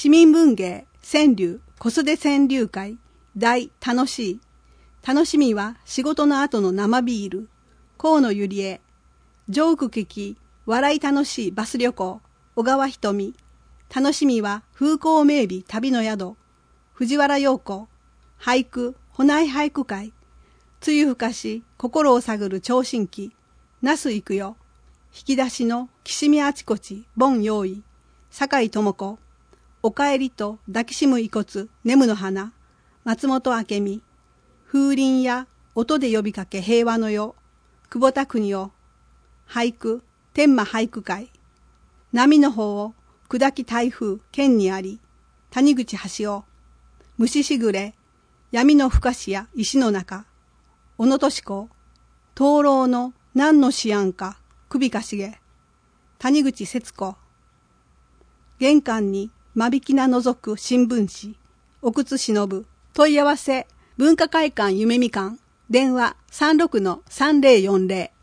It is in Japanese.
市民文芸川柳子育て川柳会大楽しい。楽しみは仕事の後の生ビール。河野ゆりえ。ジョーク聞き笑い楽しいバス旅行。小川ひとみ。楽しみは風光明媚旅の宿。藤原陽子。俳句ほない俳句会。梅雨ふかし心を探る聴診器。那須行くよ。引き出しの岸見あちこちボン用意。酒井智子。おかえりと抱きしむ遺骨ネムの花。松本明美。風鈴や音で呼びかけ平和の世。久保田邦夫。俳句天満俳句会。波の方を砕き台風県にあり。谷口橋夫。虫しぐれ闇の深しや石の中。小野敏子。灯籠の何の思案か首かしげ。谷口節子。玄関に間引きな覗く新聞紙。奥津忍。問い合わせ文化会館夢みかん。電話36-3040。